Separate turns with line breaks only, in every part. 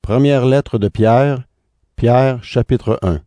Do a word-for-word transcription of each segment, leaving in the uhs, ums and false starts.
Première lettre de Pierre, Pierre, chapitre un.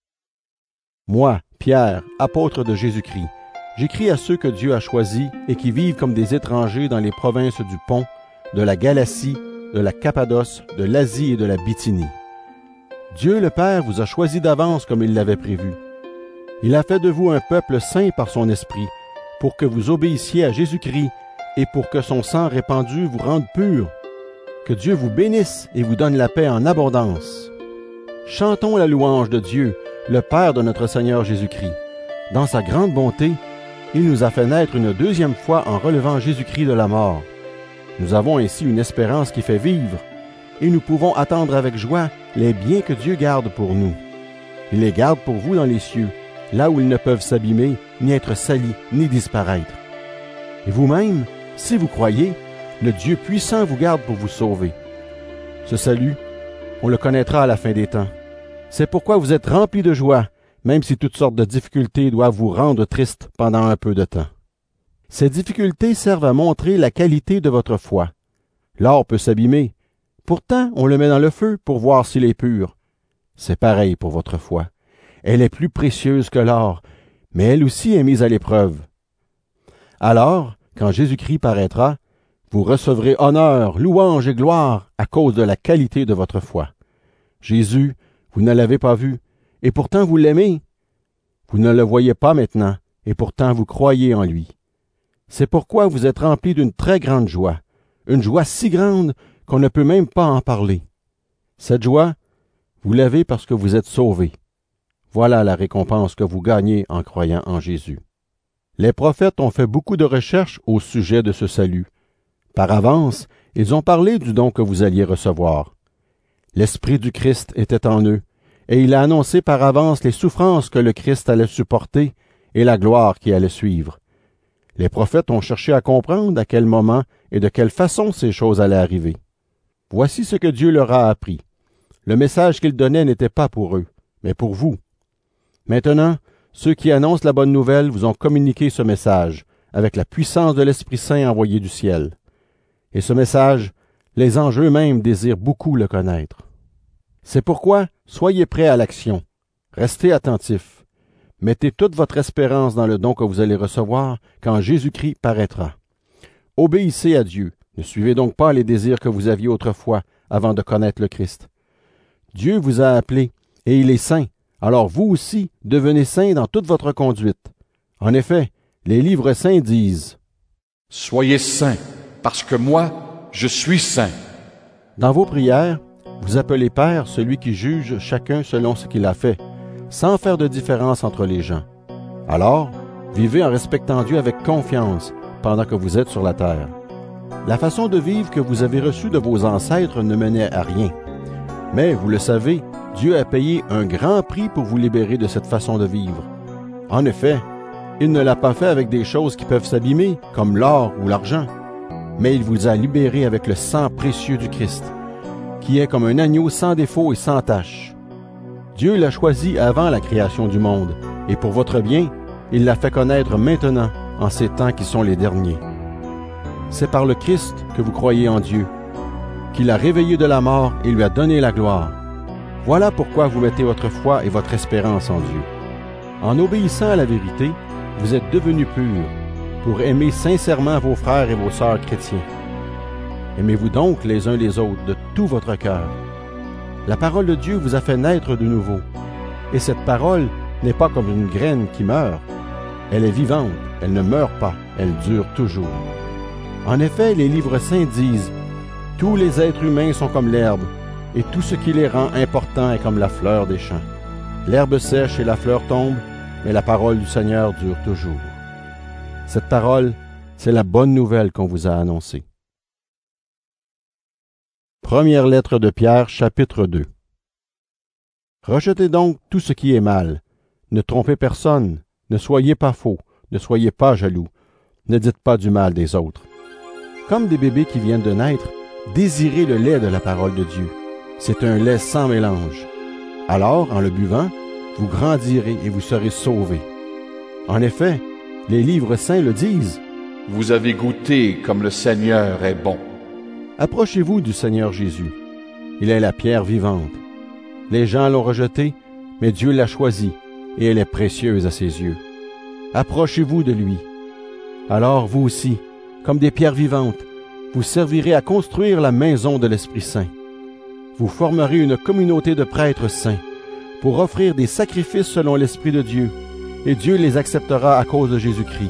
Moi, Pierre, apôtre de Jésus-Christ, j'écris à ceux que Dieu a choisis et qui vivent comme des étrangers dans les provinces du Pont, de la Galatie, de la Cappadoce, de l'Asie et de la Bithynie. Dieu le Père vous a choisis d'avance comme il l'avait prévu. Il a fait de vous un peuple saint par son esprit, pour que vous obéissiez à Jésus-Christ et pour que son sang répandu vous rende purs. Que Dieu vous bénisse et vous donne la paix en abondance. Chantons la louange de Dieu, le Père de notre Seigneur Jésus-Christ. Dans sa grande bonté, il nous a fait naître une deuxième fois en relevant Jésus-Christ de la mort. Nous avons ainsi une espérance qui fait vivre, et nous pouvons attendre avec joie les biens que Dieu garde pour nous. Il les garde pour vous dans les cieux, là où ils ne peuvent s'abîmer, ni être salis, ni disparaître. Et vous-même, si vous croyez, le Dieu puissant vous garde pour vous sauver. Ce salut, on le connaîtra à la fin des temps. C'est pourquoi vous êtes remplis de joie, même si toutes sortes de difficultés doivent vous rendre tristes pendant un peu de temps. Ces difficultés servent à montrer la qualité de votre foi. L'or peut s'abîmer. Pourtant, on le met dans le feu pour voir s'il est pur. C'est pareil pour votre foi. Elle est plus précieuse que l'or, mais elle aussi est mise à l'épreuve. Alors, quand Jésus-Christ paraîtra, vous recevrez honneur, louange et gloire à cause de la qualité de votre foi. Jésus, vous ne l'avez pas vu, et pourtant vous l'aimez. Vous ne le voyez pas maintenant, et pourtant vous croyez en lui. C'est pourquoi vous êtes remplis d'une très grande joie, une joie si grande qu'on ne peut même pas en parler. Cette joie, vous l'avez parce que vous êtes sauvés. Voilà la récompense que vous gagnez en croyant en Jésus. Les prophètes ont fait beaucoup de recherches au sujet de ce salut. Par avance, ils ont parlé du don que vous alliez recevoir. L'Esprit du Christ était en eux, et il a annoncé par avance les souffrances que le Christ allait supporter et la gloire qui allait suivre. Les prophètes ont cherché à comprendre à quel moment et de quelle façon ces choses allaient arriver. Voici ce que Dieu leur a appris. Le message qu'il donnait n'était pas pour eux, mais pour vous. Maintenant, ceux qui annoncent la bonne nouvelle vous ont communiqué ce message, avec la puissance de l'Esprit Saint envoyé du ciel. Et ce message, les anges eux-mêmes désirent beaucoup le connaître. C'est pourquoi, soyez prêts à l'action. Restez attentifs. Mettez toute votre espérance dans le don que vous allez recevoir quand Jésus-Christ paraîtra. Obéissez à Dieu. Ne suivez donc pas les désirs que vous aviez autrefois avant de connaître le Christ. Dieu vous a appelé, et il est saint. Alors vous aussi, devenez saints dans toute votre conduite. En effet, les livres saints disent «
Soyez saints, parce que moi, je suis saint. »
Dans vos prières, vous appelez Père celui qui juge chacun selon ce qu'il a fait, sans faire de différence entre les gens. Alors, vivez en respectant Dieu avec confiance pendant que vous êtes sur la terre. La façon de vivre que vous avez reçue de vos ancêtres ne menait à rien. Mais, vous le savez, Dieu a payé un grand prix pour vous libérer de cette façon de vivre. En effet, il ne l'a pas fait avec des choses qui peuvent s'abîmer, comme l'or ou l'argent, mais il vous a libéré avec le sang précieux du Christ, qui est comme un agneau sans défaut et sans tache. Dieu l'a choisi avant la création du monde, et pour votre bien, il l'a fait connaître maintenant, en ces temps qui sont les derniers. C'est par le Christ que vous croyez en Dieu, qu'il a réveillé de la mort et lui a donné la gloire. Voilà pourquoi vous mettez votre foi et votre espérance en Dieu. En obéissant à la vérité, vous êtes devenus purs, pour aimer sincèrement vos frères et vos sœurs chrétiens. Aimez-vous donc les uns les autres de tout votre cœur. La parole de Dieu vous a fait naître de nouveau, et cette parole n'est pas comme une graine qui meurt. Elle est vivante, elle ne meurt pas, elle dure toujours. En effet, les livres saints disent « Tous les êtres humains sont comme l'herbe, et tout ce qui les rend importants est comme la fleur des champs. L'herbe sèche et la fleur tombe, mais la parole du Seigneur dure toujours. » Cette parole, c'est la bonne nouvelle qu'on vous a annoncée. Première lettre de Pierre, chapitre deux. Rejetez donc tout ce qui est mal. Ne trompez personne, ne soyez pas faux, ne soyez pas jaloux, ne dites pas du mal des autres. Comme des bébés qui viennent de naître, désirez le lait de la parole de Dieu. C'est un lait sans mélange. Alors, en le buvant, vous grandirez et vous serez sauvés. En effet, les livres saints le disent.
Vous avez goûté comme le Seigneur est bon.
Approchez-vous du Seigneur Jésus. Il est la pierre vivante. Les gens l'ont rejetée, mais Dieu l'a choisie, et elle est précieuse à ses yeux. Approchez-vous de lui. Alors vous aussi, comme des pierres vivantes, vous servirez à construire la maison de l'Esprit Saint. Vous formerez une communauté de prêtres saints pour offrir des sacrifices selon l'Esprit de Dieu, et Dieu les acceptera à cause de Jésus-Christ.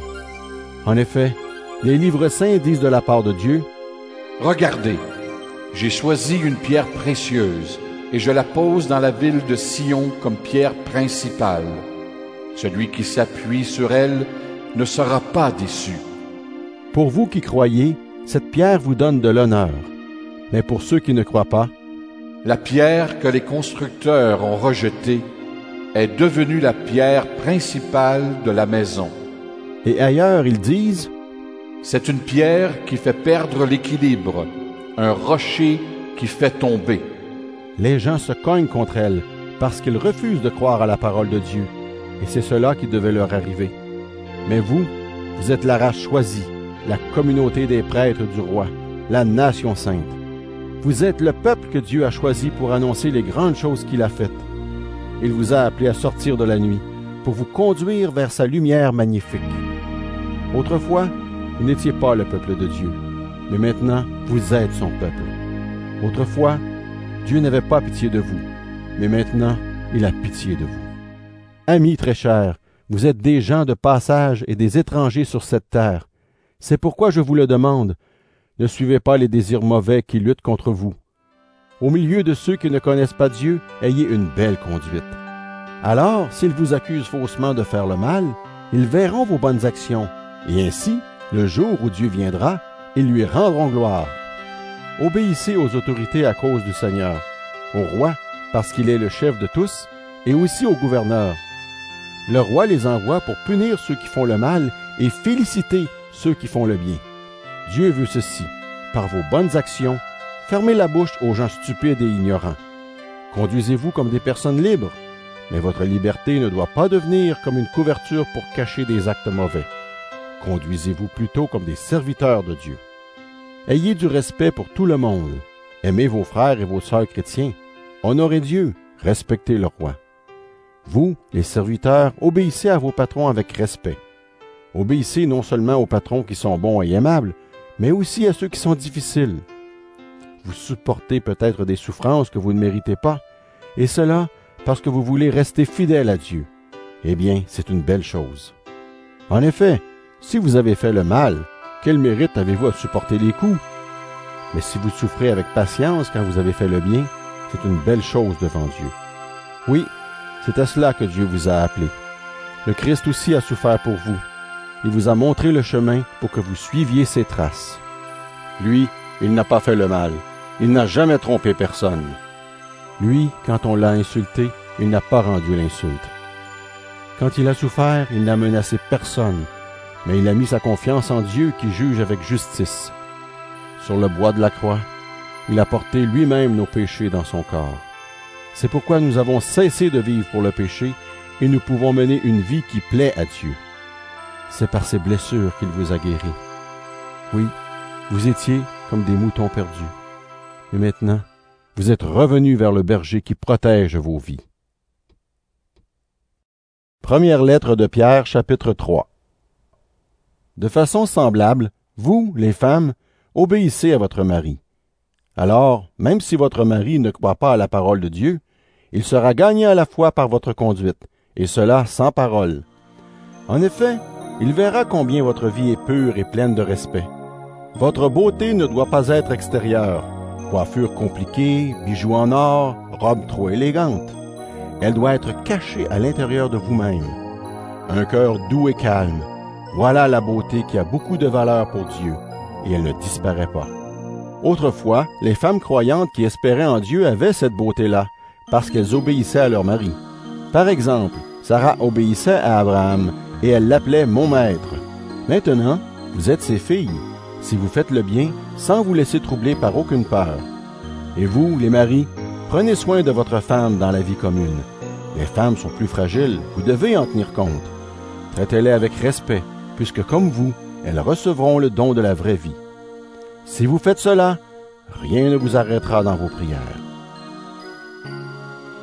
En effet, les livres saints disent de la part de Dieu,
« Regardez, j'ai choisi une pierre précieuse, et je la pose dans la ville de Sion comme pierre principale. Celui qui s'appuie sur elle ne sera pas déçu. »
Pour vous qui croyez, cette pierre vous donne de l'honneur. Mais pour ceux qui ne croient pas,
la pierre que les constructeurs ont rejetée est devenue la pierre principale de la maison.
Et ailleurs, ils disent,
c'est une pierre qui fait perdre l'équilibre, un rocher qui fait tomber.
Les gens se cognent contre elle parce qu'ils refusent de croire à la parole de Dieu, et c'est cela qui devait leur arriver. Mais vous, vous êtes la race choisie, la communauté des prêtres du roi, la nation sainte. Vous êtes le peuple que Dieu a choisi pour annoncer les grandes choses qu'il a faites. Il vous a appelé à sortir de la nuit pour vous conduire vers sa lumière magnifique. Autrefois, vous n'étiez pas le peuple de Dieu, mais maintenant, vous êtes son peuple. Autrefois, Dieu n'avait pas pitié de vous, mais maintenant, il a pitié de vous. Amis très chers, vous êtes des gens de passage et des étrangers sur cette terre. C'est pourquoi je vous le demande, ne suivez pas les désirs mauvais qui luttent contre vous. Au milieu de ceux qui ne connaissent pas Dieu, ayez une belle conduite. Alors, s'ils vous accusent faussement de faire le mal, ils verront vos bonnes actions, et ainsi, le jour où Dieu viendra, ils lui rendront gloire. Obéissez aux autorités à cause du Seigneur, au roi, parce qu'il est le chef de tous, et aussi au gouverneur. Le roi les envoie pour punir ceux qui font le mal et féliciter ceux qui font le bien. Dieu veut ceci, par vos bonnes actions, fermez la bouche aux gens stupides et ignorants. Conduisez-vous comme des personnes libres, mais votre liberté ne doit pas devenir comme une couverture pour cacher des actes mauvais. Conduisez-vous plutôt comme des serviteurs de Dieu. Ayez du respect pour tout le monde. Aimez vos frères et vos sœurs chrétiens. Honorez Dieu, respectez le roi. Vous, les serviteurs, obéissez à vos patrons avec respect. Obéissez non seulement aux patrons qui sont bons et aimables, mais aussi à ceux qui sont difficiles. Vous supportez peut-être des souffrances que vous ne méritez pas, et cela parce que vous voulez rester fidèle à Dieu. Eh bien, c'est une belle chose. En effet, si vous avez fait le mal, quel mérite avez-vous à supporter les coups? Mais si vous souffrez avec patience quand vous avez fait le bien, c'est une belle chose devant Dieu. Oui, c'est à cela que Dieu vous a appelé. Le Christ aussi a souffert pour vous. Il vous a montré le chemin pour que vous suiviez ses traces. Lui, il n'a pas fait le mal. Il n'a jamais trompé personne. Lui, quand on l'a insulté, il n'a pas rendu l'insulte. Quand il a souffert, il n'a menacé personne, mais il a mis sa confiance en Dieu qui juge avec justice. Sur le bois de la croix, il a porté lui-même nos péchés dans son corps. C'est pourquoi nous avons cessé de vivre pour le péché et nous pouvons mener une vie qui plaît à Dieu. C'est par ses blessures qu'il vous a guéris. Oui, vous étiez comme des moutons perdus. Mais maintenant, vous êtes revenus vers le berger qui protège vos vies. Première lettre de Pierre, chapitre trois. De façon semblable, vous, les femmes, obéissez à votre mari. Alors, même si votre mari ne croit pas à la parole de Dieu, il sera gagné à la foi par votre conduite, et cela sans parole. En effet, il verra combien votre vie est pure et pleine de respect. Votre beauté ne doit pas être extérieure, coiffure compliquée, bijoux en or, robe trop élégante. Elle doit être cachée à l'intérieur de vous-même. Un cœur doux et calme, voilà la beauté qui a beaucoup de valeur pour Dieu, et elle ne disparaît pas. Autrefois, les femmes croyantes qui espéraient en Dieu avaient cette beauté-là, parce qu'elles obéissaient à leur mari. Par exemple, Sarah obéissait à Abraham, et elle l'appelait « mon maître ». Maintenant, vous êtes ses filles, si vous faites le bien, sans vous laisser troubler par aucune peur. Et vous, les maris, prenez soin de votre femme dans la vie commune. Les femmes sont plus fragiles, vous devez en tenir compte. Traitez-les avec respect, puisque comme vous, elles recevront le don de la vraie vie. Si vous faites cela, rien ne vous arrêtera dans vos prières.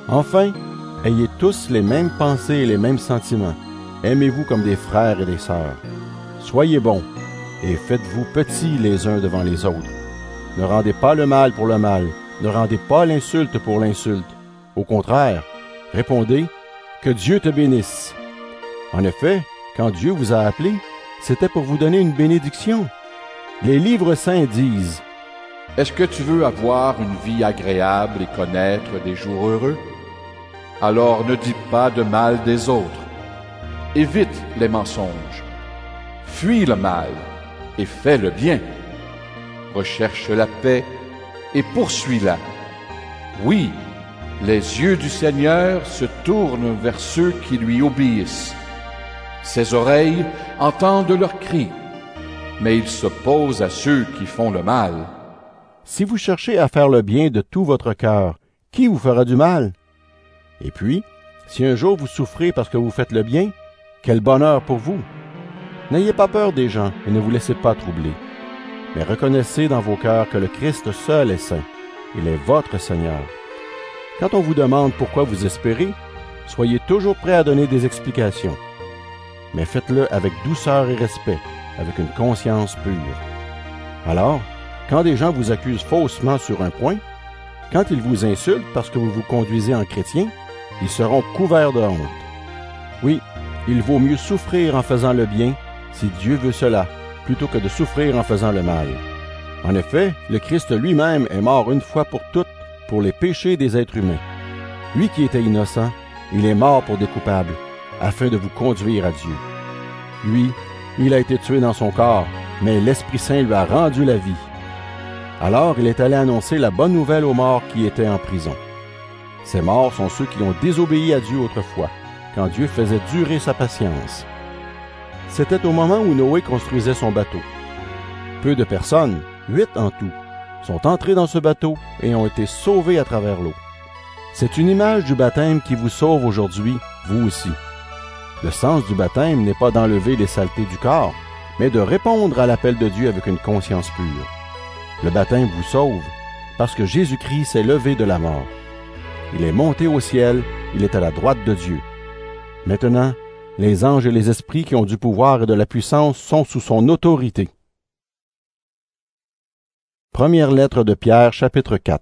Enfin, ayez tous les mêmes pensées et les mêmes sentiments. Aimez-vous comme des frères et des sœurs. Soyez bons et faites-vous petits les uns devant les autres. Ne rendez pas le mal pour le mal, ne rendez pas l'insulte pour l'insulte. Au contraire, répondez « Que Dieu te bénisse ». En effet, quand Dieu vous a appelé, c'était pour vous donner une bénédiction. Les livres saints disent
« Est-ce que tu veux avoir une vie agréable et connaître des jours heureux? Alors ne dis pas de mal des autres. Évite les mensonges. Fuis le mal et fais le bien. Recherche la paix et poursuis-la. Oui, les yeux du Seigneur se tournent vers ceux qui lui obéissent. Ses oreilles entendent leurs cris, mais il s'oppose à ceux qui font le mal.
Si vous cherchez à faire le bien de tout votre cœur, qui vous fera du mal? Et puis, si un jour vous souffrez parce que vous faites le bien, quel bonheur pour vous! N'ayez pas peur des gens et ne vous laissez pas troubler. Mais reconnaissez dans vos cœurs que le Christ seul est saint. Il est votre Seigneur. Quand on vous demande pourquoi vous espérez, soyez toujours prêt à donner des explications. Mais faites-le avec douceur et respect, avec une conscience pure. Alors, quand des gens vous accusent faussement sur un point, quand ils vous insultent parce que vous vous conduisez en chrétien, ils seront couverts de honte. Oui, il vaut mieux souffrir en faisant le bien, si Dieu veut cela, plutôt que de souffrir en faisant le mal. En effet, le Christ lui-même est mort une fois pour toutes pour les péchés des êtres humains. Lui qui était innocent, il est mort pour des coupables, afin de vous conduire à Dieu. Lui, il a été tué dans son corps, mais l'Esprit Saint lui a rendu la vie. Alors il est allé annoncer la bonne nouvelle aux morts qui étaient en prison. Ces morts sont ceux qui ont désobéi à Dieu autrefois, quand Dieu faisait durer sa patience. C'était au moment où Noé construisait son bateau. Peu de personnes, huit en tout, sont entrées dans ce bateau et ont été sauvées à travers l'eau. C'est une image du baptême qui vous sauve aujourd'hui, vous aussi. Le sens du baptême n'est pas d'enlever les saletés du corps, mais de répondre à l'appel de Dieu avec une conscience pure. Le baptême vous sauve parce que Jésus-Christ s'est levé de la mort. Il est monté au ciel, il est à la droite de Dieu. Maintenant, les anges et les esprits qui ont du pouvoir et de la puissance sont sous son autorité. Première lettre de Pierre, chapitre quatre.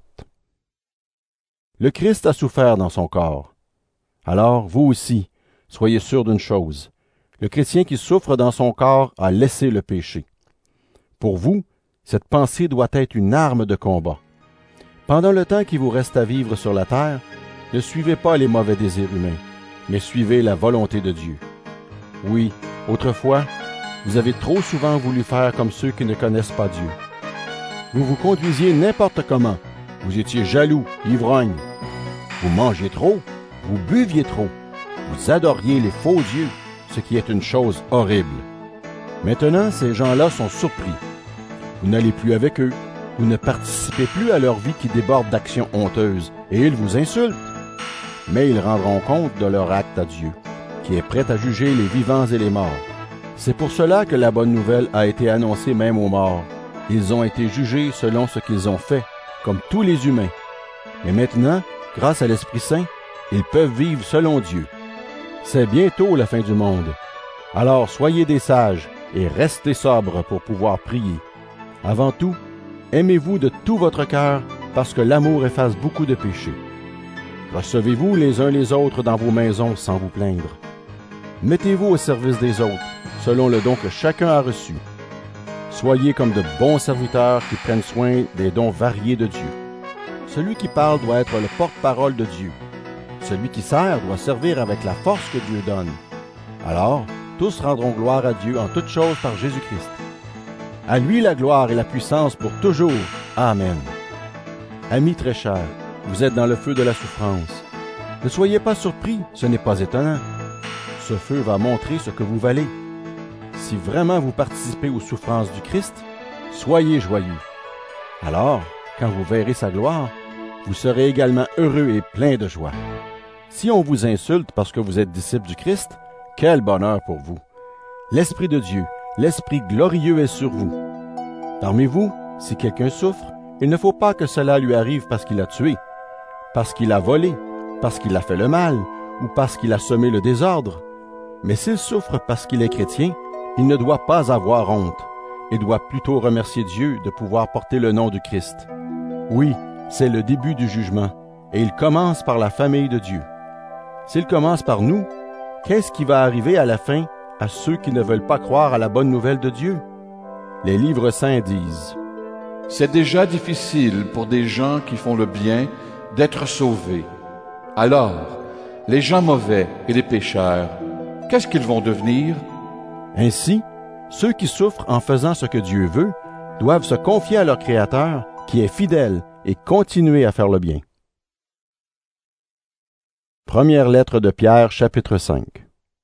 Le Christ a souffert dans son corps. Alors, vous aussi, soyez sûrs d'une chose. Le chrétien qui souffre dans son corps a laissé le péché. Pour vous, cette pensée doit être une arme de combat. Pendant le temps qui vous reste à vivre sur la terre, ne suivez pas les mauvais désirs humains, mais suivez la volonté de Dieu. Oui, autrefois, vous avez trop souvent voulu faire comme ceux qui ne connaissent pas Dieu. Vous vous conduisiez n'importe comment. Vous étiez jaloux, ivrogne. Vous mangiez trop, vous buviez trop. Vous adoriez les faux dieux, ce qui est une chose horrible. Maintenant, ces gens-là sont surpris. Vous n'allez plus avec eux. Vous ne participez plus à leur vie qui déborde d'actions honteuses, et ils vous insultent. Mais ils rendront compte de leur acte à Dieu, qui est prêt à juger les vivants et les morts. C'est pour cela que la bonne nouvelle a été annoncée même aux morts. Ils ont été jugés selon ce qu'ils ont fait, comme tous les humains. Mais maintenant, grâce à l'Esprit Saint, ils peuvent vivre selon Dieu. C'est bientôt la fin du monde. Alors soyez des sages et restez sobres pour pouvoir prier. Avant tout, aimez-vous de tout votre cœur, parce que l'amour efface beaucoup de péchés. Recevez-vous les uns les autres dans vos maisons sans vous plaindre. Mettez-vous au service des autres, selon le don que chacun a reçu. Soyez comme de bons serviteurs qui prennent soin des dons variés de Dieu. Celui qui parle doit être le porte-parole de Dieu. Celui qui sert doit servir avec la force que Dieu donne. Alors, tous rendront gloire à Dieu en toutes choses par Jésus-Christ. À lui la gloire et la puissance pour toujours. Amen. Amis très chers, vous êtes dans le feu de la souffrance. Ne soyez pas surpris, ce n'est pas étonnant. Ce feu va montrer ce que vous valez. Si vraiment vous participez aux souffrances du Christ, soyez joyeux. Alors, quand vous verrez sa gloire, vous serez également heureux et plein de joie. Si on vous insulte parce que vous êtes disciple du Christ, quel bonheur pour vous! L'Esprit de Dieu, l'Esprit glorieux est sur vous. Parmi vous, si quelqu'un souffre, il ne faut pas que cela lui arrive parce qu'il a tué, parce qu'il a volé, parce qu'il a fait le mal ou parce qu'il a semé le désordre. Mais s'il souffre parce qu'il est chrétien, il ne doit pas avoir honte et doit plutôt remercier Dieu de pouvoir porter le nom du Christ. Oui, c'est le début du jugement, et il commence par la famille de Dieu. S'il commence par nous, qu'est-ce qui va arriver à la fin à ceux qui ne veulent pas croire à la bonne nouvelle de Dieu? Les livres saints disent:
C'est déjà difficile pour des gens qui font le bien d'être sauvés. Alors, les gens mauvais et les pécheurs, qu'est-ce qu'ils vont devenir?
Ainsi, ceux qui souffrent en faisant ce que Dieu veut doivent se confier à leur Créateur, qui est fidèle, et continuer à faire le bien. Première lettre de Pierre, chapitre cinq.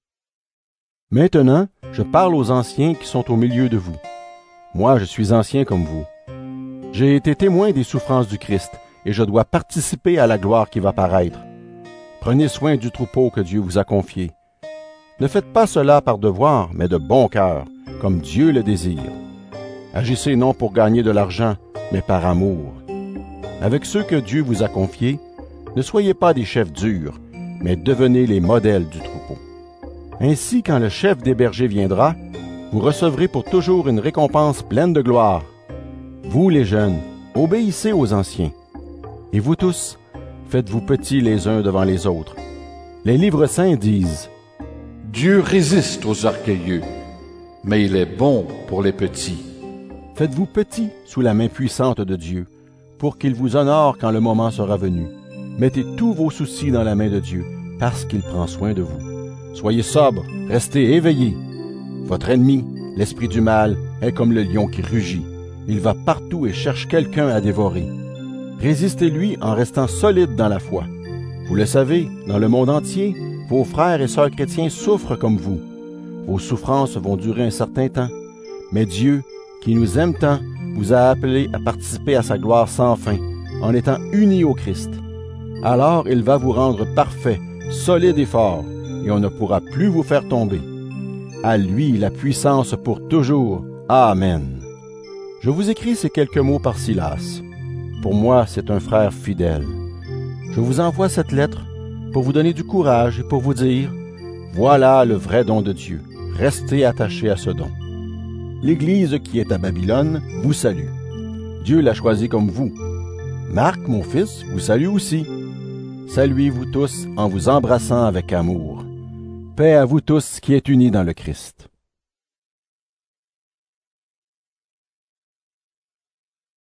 Maintenant, je parle aux anciens qui sont au milieu de vous. Moi, je suis ancien comme vous. J'ai été témoin des souffrances du Christ, et je dois participer à la gloire qui va paraître. Prenez soin du troupeau que Dieu vous a confié. Ne faites pas cela par devoir, mais de bon cœur, comme Dieu le désire. Agissez non pour gagner de l'argent, mais par amour. Avec ceux que Dieu vous a confiés, ne soyez pas des chefs durs, mais devenez les modèles du troupeau. Ainsi, quand le chef des bergers viendra, vous recevrez pour toujours une récompense pleine de gloire. Vous, les jeunes, obéissez aux anciens. Et vous tous, faites-vous petits les uns devant les autres. Les livres saints disent:
Dieu résiste aux orgueilleux, mais il est bon pour les petits.
Faites-vous petits sous la main puissante de Dieu, pour qu'il vous honore quand le moment sera venu. Mettez tous vos soucis dans la main de Dieu, parce qu'il prend soin de vous. Soyez sobres, restez éveillés. Votre ennemi, l'esprit du mal, est comme le lion qui rugit. Il va partout et cherche quelqu'un à dévorer. Résistez-lui en restant solide dans la foi. Vous le savez, dans le monde entier, vos frères et sœurs chrétiens souffrent comme vous. Vos souffrances vont durer un certain temps. Mais Dieu, qui nous aime tant, vous a appelés à participer à sa gloire sans fin, en étant unis au Christ. Alors il va vous rendre parfait, solide et fort, et on ne pourra plus vous faire tomber. À lui la puissance pour toujours. Amen. Je vous écris ces quelques mots par Silas. Pour moi, c'est un frère fidèle. Je vous envoie cette lettre pour vous donner du courage et pour vous dire: voilà le vrai don de Dieu. Restez attachés à ce don. L'Église qui est à Babylone vous salue. Dieu l'a choisi comme vous. Marc, mon fils, vous salue aussi. Saluez-vous tous en vous embrassant avec amour. Paix à vous tous qui êtes unis dans le Christ.